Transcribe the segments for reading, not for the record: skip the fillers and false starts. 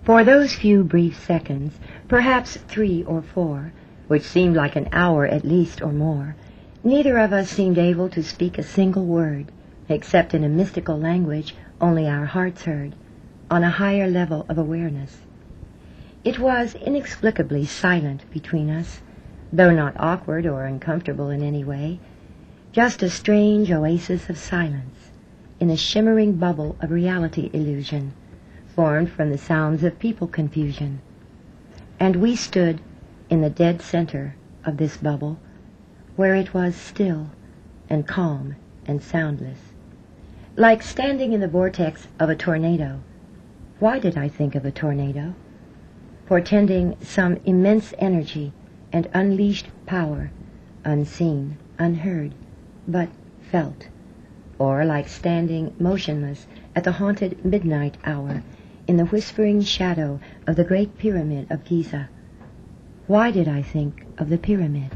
For those few brief seconds, perhaps 3 or 4, which seemed like an hour at least or more, neither of us seemed able to speak a single word, except in a mystical language only our hearts heard, on a higher level of awareness. It was inexplicably silent between us, though not awkward or uncomfortable in any way, just a strange oasis of silence in a shimmering bubble of reality illusion, formed from the sounds of people confusion. And we stood in the dead center of this bubble, where it was still and calm and soundless, like standing in the vortex of a tornado. Why did I think of a tornado? Portending some immense energy and unleashed power, unseen, unheard, but felt, or like standing motionless at the haunted midnight hour in the whispering shadow of the Great Pyramid of Giza. Why did I think of the pyramid?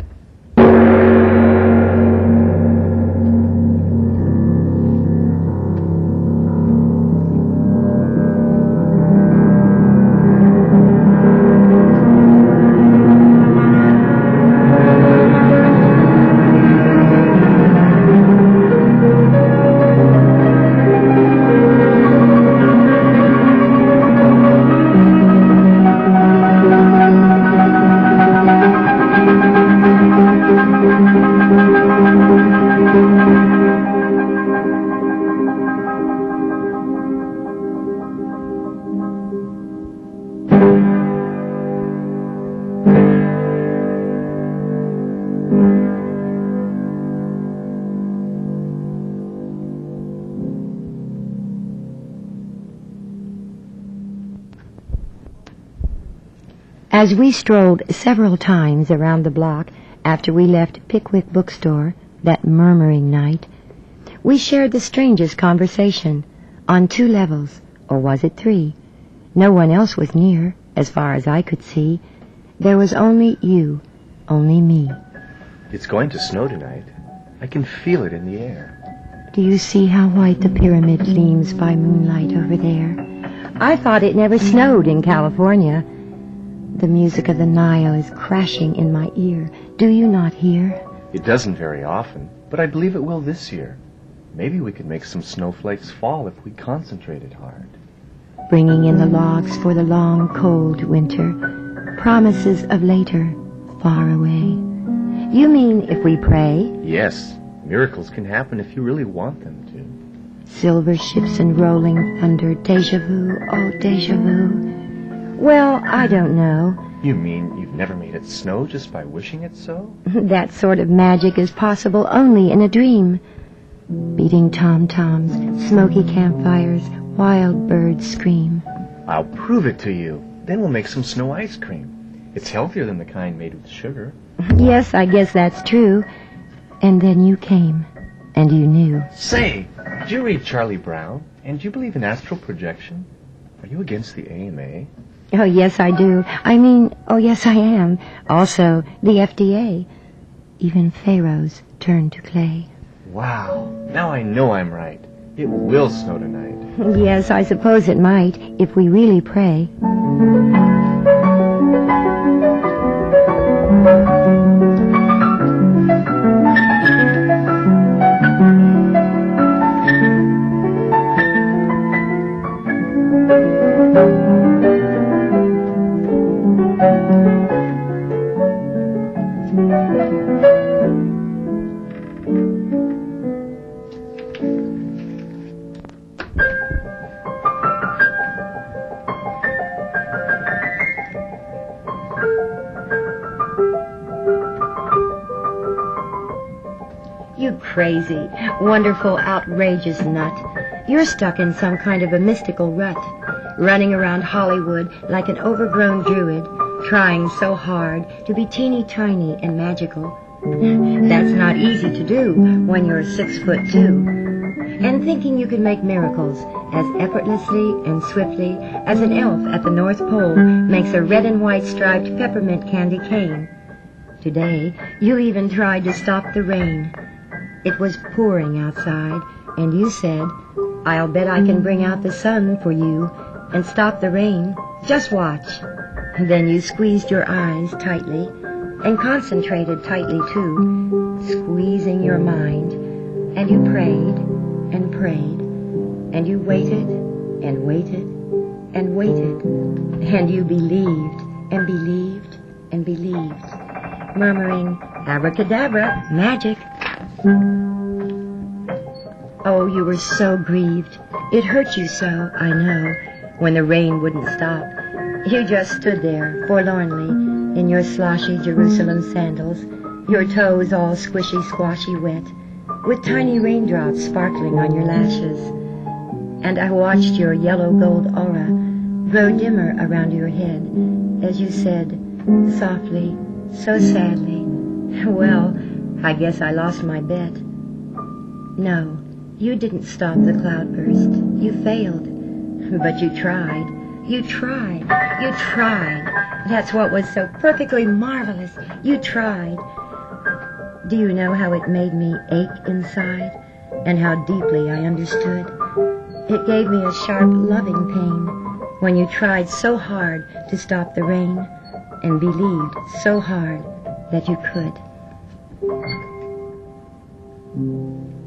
As we strolled several times around the block after we left Pickwick Bookstore that murmuring night, we shared the strangest conversation on 2 levels, or was it 3? No one else was near, as far as I could see. There was only you, only me. It's going to snow tonight. I can feel it in the air. Do you see how white the pyramid gleams by moonlight over there? I thought it never snowed in California. The music of the Nile is crashing in my ear. Do you not hear? It doesn't very often, but I believe it will this year. Maybe we could make some snowflakes fall if we concentrated hard. Bringing in the logs for the long, cold winter, promises of later, far away. You mean if we pray? Yes, miracles can happen if you really want them to. Silver ships and rolling thunder, deja vu, oh deja vu. Well, I don't know. You mean you've never made it snow just by wishing it so? That sort of magic is possible only in a dream. Beating tom-toms, smoky campfires, wild birds scream. I'll prove it to you. Then we'll make some snow ice cream. It's healthier than the kind made with sugar. Yes, I guess that's true. And then you came, and you knew. Say, did you read Charlie Brown? And do you believe in astral projection? Are you against the AMA? Oh, yes, I do. Yes, I am. Also, the FDA. Even pharaohs turn to clay. Wow. Now I know I'm right. It will snow tonight. Yes, I suppose it might, if we really pray. You crazy, wonderful, outrageous nut. You're stuck in some kind of a mystical rut, running around Hollywood like an overgrown druid, trying so hard to be teeny tiny and magical. That's not easy to do when you're 6'2", and thinking you can make miracles as effortlessly and swiftly as an elf at the North Pole makes a red and white striped peppermint candy cane. Today, you even tried to stop the rain. It was pouring outside, and you said, "I'll bet I can bring out the sun for you and stop the rain Just watch. And then you squeezed your eyes tightly, and concentrated tightly too, squeezing your mind, and you prayed and prayed, and you waited and waited and waited, and you believed and believed and believed, murmuring, abracadabra, magic. Oh, you were so grieved. It hurt you so, I know, when the rain wouldn't stop. You just stood there, forlornly, in your sloshy Jerusalem sandals, your toes all squishy, squashy wet, with tiny raindrops sparkling on your lashes. And I watched your yellow gold aura grow dimmer around your head as you said, softly, so sadly, well, I guess I lost my bet. No, you didn't stop the cloudburst. You failed. But you tried. You tried. You tried. That's what was so perfectly marvelous. You tried. Do you know how it made me ache inside? And how deeply I understood? It gave me a sharp, loving pain when you tried so hard to stop the rain and believed so hard that you could.